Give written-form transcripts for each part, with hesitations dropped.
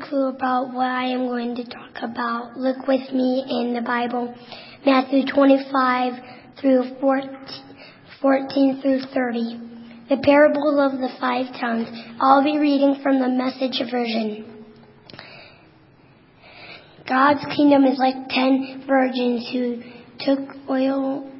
clue about what I am going to talk about, look with me in the Bible, Matthew 25 through 14 through 30. The parable of the 5 talents. I'll be reading from the Message version. God's kingdom is like 10 virgins who took oil.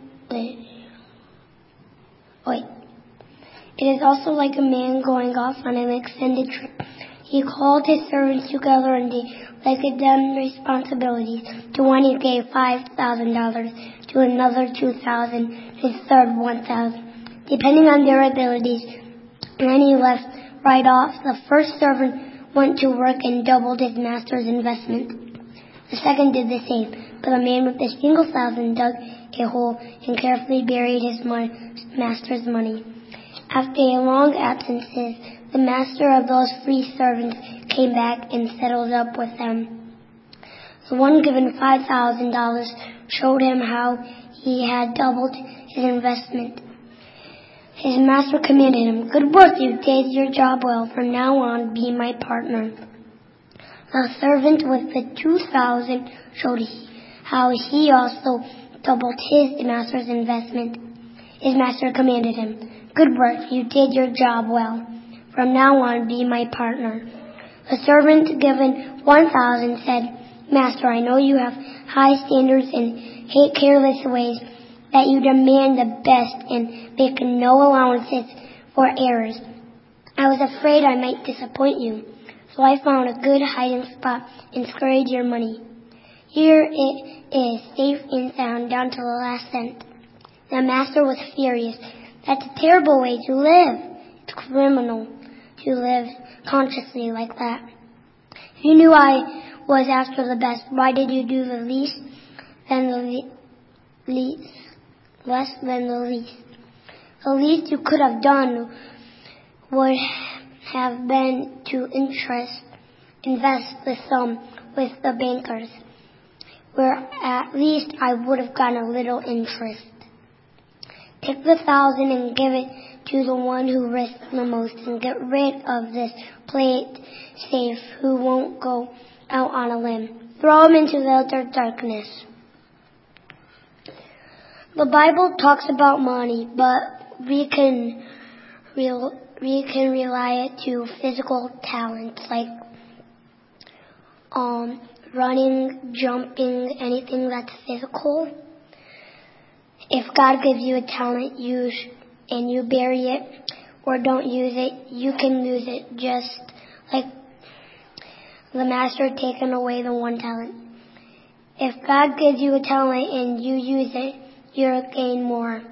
It is also like a man going off on an extended trip. He called his servants together and delegated them responsibilities. To one he gave $5,000, to another $2,000, to the third $1,000, depending on their abilities. And then he left right off. The first servant went to work and doubled his master's investment. The second did the same, but the man with the single $1,000 dug a hole and carefully buried his master's money. After a long absence, the master of those 3 servants came back and settled up with them. The one given $5,000 showed him how he had doubled his investment. His master commanded him, "Good work, you did your job well. From now on, be my partner." The servant with the 2,000 showed how he also doubled his master's investment. His master commanded him, "Good work, you did your job well. From now on, be my partner." The servant given 1,000 said, "Master, I know you have high standards and hate careless ways, that you demand the best and make no allowances for errors. I was afraid I might disappoint you, so I found a good hiding spot and scurried your money. Here it is, safe and sound down to the last cent." The master was furious. "That's a terrible way to live. It's criminal to live consciously like that. If you knew I was after the best, why did you do the least than the least, less than the least? The least you could have done would have been to invest the sum with the bankers, where at least I would have gotten a little interest. Take the 1,000 and give it to the one who risks the most, and get rid of this play it safe who won't go out on a limb. Throw him into the utter darkness." The Bible talks about money, but we can rely it to physical talents like running, jumping, anything that's physical. If God gives you a talent and you bury it or don't use it, you can lose it, just like the master taking away the 1 talent. If God gives you a talent and you use it, you'll gain more.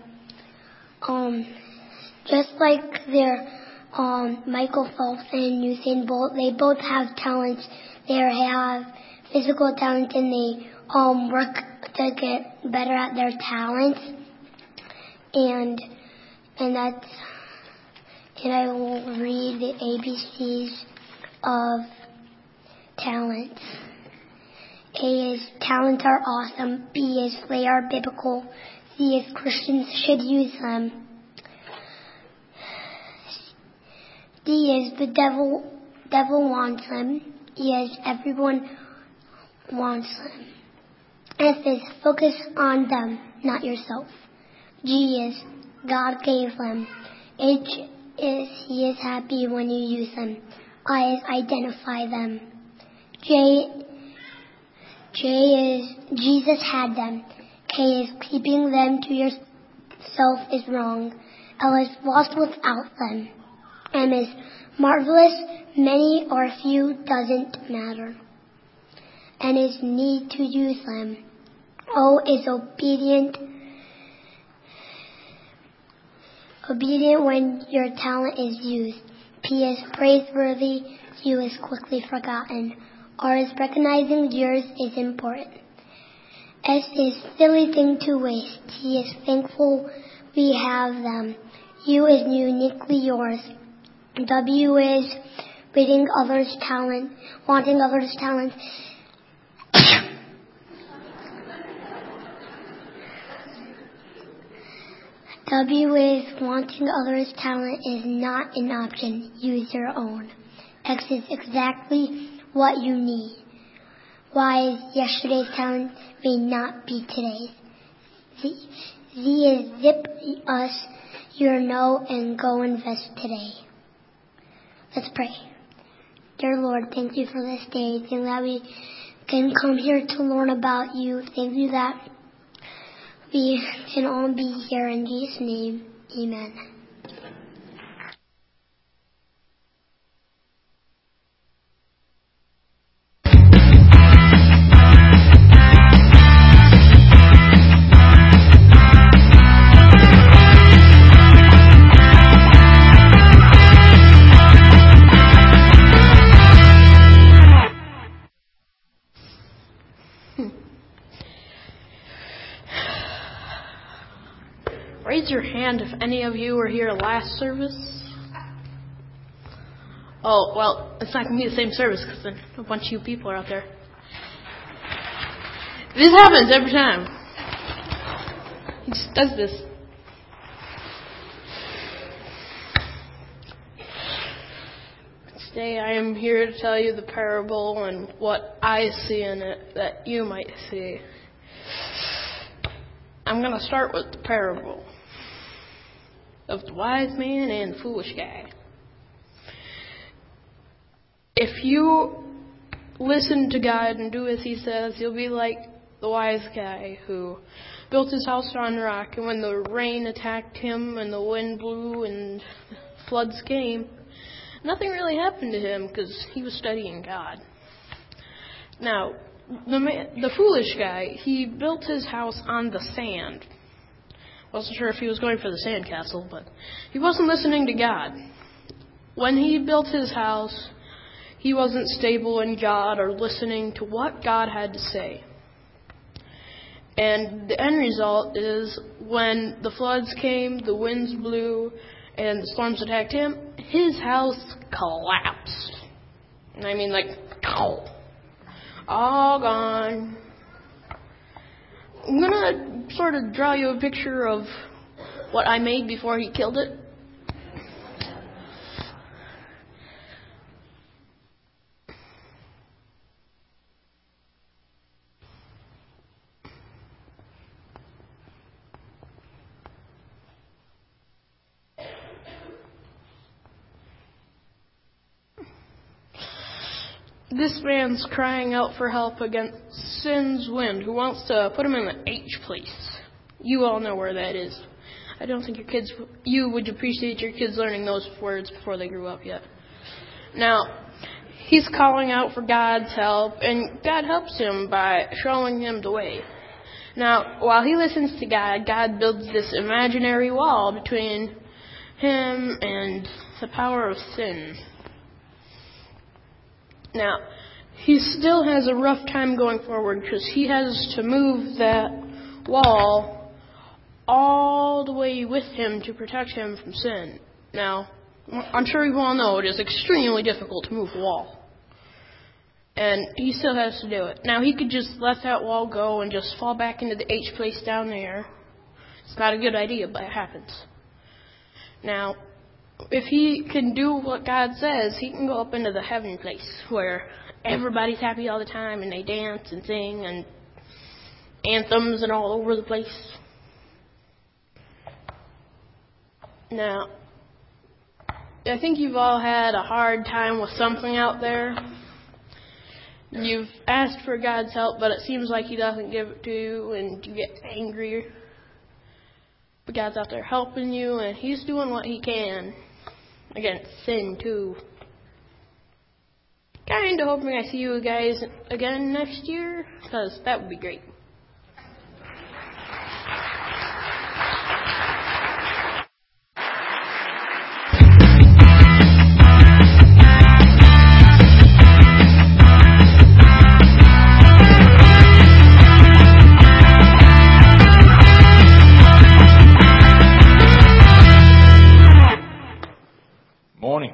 Just like Michael Phelps and Usain Bolt, they both have talents. They have physical talent and they work to get better at their talents. And I will read the ABCs of talents. A is talents are awesome. B is they are biblical. C is Christians should use them. D is the devil wants them. E is everyone wants them. F is focus on them, not yourself. G is God gave them. H is he is happy when you use them. I is identify them. J is Jesus had them. K is keeping them to yourself is wrong. L is lost without them. M is marvelous, many or few doesn't matter. N is need to use them. O is obedient when your talent is used. P is praiseworthy, Q is quickly forgotten. R is recognizing yours is important. S is silly thing to waste. T is thankful we have them. U is uniquely yours. W is wanting others' talent. W is wanting others' talent is not an option. Use your own. X is exactly what you need. Why yesterday's talent may not be today's. Z is zip us your no and go invest today. Let's pray. Dear Lord, thank you for this day. Thank you that we can come here to learn about you. Thank you that we can all be here in Jesus' name. Amen. Raise your hand if any of you were here last service. Oh, well, it's not going to be the same service because a bunch of you people are out there. This happens every time. He just does this. Today I am here to tell you the parable and what I see in it that you might see. I'm going to start with the parable of the wise man and the foolish guy. If you listen to God and do as He says, you'll be like the wise guy who built his house on rock, and when the rain attacked him and the wind blew and floods came, nothing really happened to him because he was studying God. Now, the foolish guy, he built his house on the sand. Wasn't sure if he was going for the sandcastle, but he wasn't listening to God. When he built his house, he wasn't stable in God or listening to what God had to say. And the end result is when the floods came, the winds blew, and the storms attacked him, his house collapsed. And I mean, like, all gone. I'm going to sort of draw you a picture of what I made before he killed it. This man's crying out for help against sin's wind, who wants to put him in the H place. You all know where that is. I don't think you would appreciate your kids learning those words before they grew up yet. Now, he's calling out for God's help, and God helps him by showing him the way. Now, while he listens to God, God builds this imaginary wall between him and the power of sin. Now, he still has a rough time going forward because he has to move that wall all the way with him to protect him from sin. Now, I'm sure you all know it is extremely difficult to move a wall. And he still has to do it. Now, he could just let that wall go and just fall back into the H place down there. It's not a good idea, but it happens. Now, if he can do what God says, he can go up into the heaven place where everybody's happy all the time and they dance and sing and anthems and all over the place. Now, I think you've all had a hard time with something out there. You've asked for God's help, but it seems like He doesn't give it to you, and you get angry. But God's out there helping you, and He's doing what He can against sin, too. Kind of hoping I see you guys again next year, because that would be great. Morning.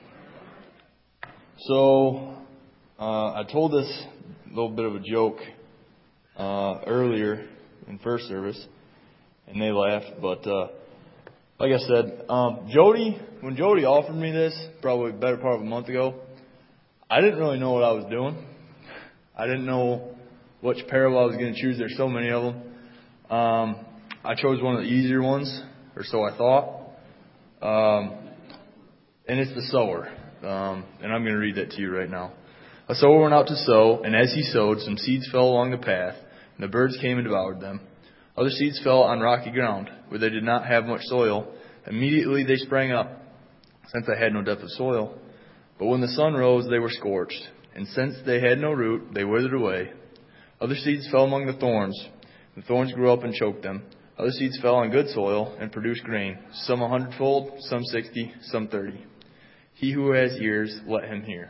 So, I told this little bit of a joke earlier in first service, and they laughed. But like I said, when Jody offered me this, probably a better part of a month ago, I didn't really know what I was doing. I didn't know which parable I was going to choose. There's so many of them. I chose one of the easier ones, or so I thought. And it's the sower. And I'm going to read that to you right now. A sower went out to sow, and as he sowed, some seeds fell along the path, and the birds came and devoured them. Other seeds fell on rocky ground, where they did not have much soil. Immediately they sprang up, since they had no depth of soil. But when the sun rose, they were scorched, and since they had no root, they withered away. Other seeds fell among the thorns. The thorns grew up and choked them. Other seeds fell on good soil and produced grain, some 100-fold, some 60, some 30. He who has ears, let him hear.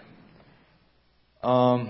I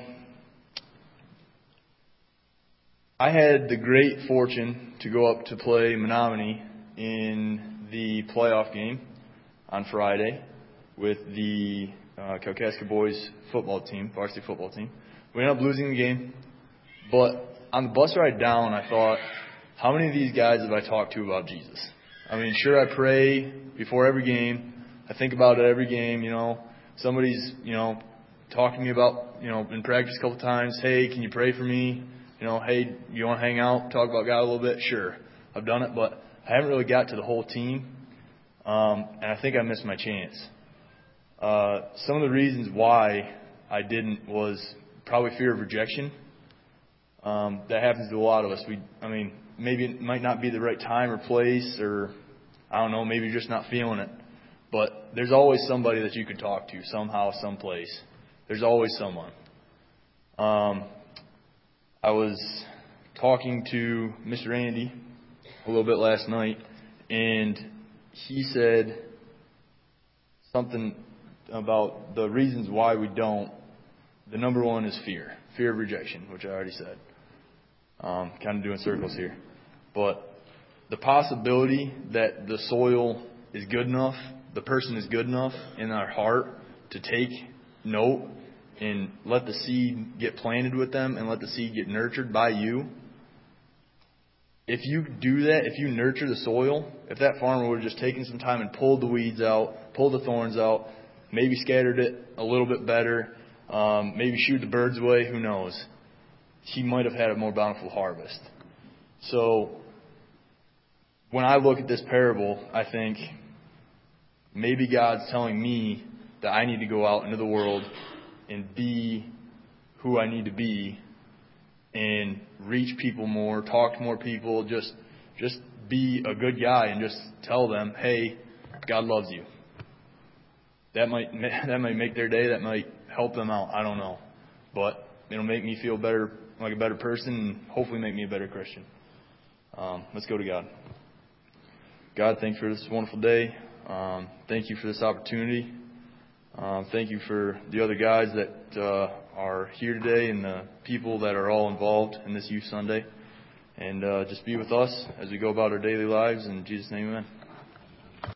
had the great fortune to go up to play Menominee in the playoff game on Friday with the Kalkaska boys football team, varsity football team. We ended up losing the game, but on the bus ride down, I thought, how many of these guys have I talked to about Jesus? I mean, sure, I pray before every game. I think about it every game, Somebody's, talking to me about, in practice a couple times, hey, can you pray for me? Hey, you want to hang out, talk about God a little bit? Sure, I've done it, but I haven't really got to the whole team, and I think I missed my chance. Some of the reasons why I didn't was probably fear of rejection. That happens to a lot of us. Maybe it might not be the right time or place, or I don't know, maybe you're just not feeling it. But there's always somebody that you can talk to, somehow, someplace. There's always someone. I was talking to Mr. Andy a little bit last night, and he said something about the reasons why we don't. The number one is fear of rejection, which I already said. Kind of doing circles here. But the possibility that the soil is good enough, the person is good enough in our heart to take note and let the seed get planted with them and let the seed get nurtured by you. If you do that, if you nurture the soil, if that farmer would have just taken some time and pulled the weeds out, pulled the thorns out, maybe scattered it a little bit better, maybe shooed the birds away, who knows? He might have had a more bountiful harvest. So when I look at this parable, I think maybe God's telling me that I need to go out into the world and be who I need to be and reach people more, talk to more people, just be a good guy and just tell them, hey, God loves you. That might make their day. That might help them out. I don't know. But it'll make me feel better, like a better person, and hopefully make me a better Christian. Let's go to God. God, thank you for this wonderful day. Thank you for this opportunity. Thank you for the other guys that are here today and the people that are all involved in this Youth Sunday. And just be with us as we go about our daily lives. In Jesus' name, amen.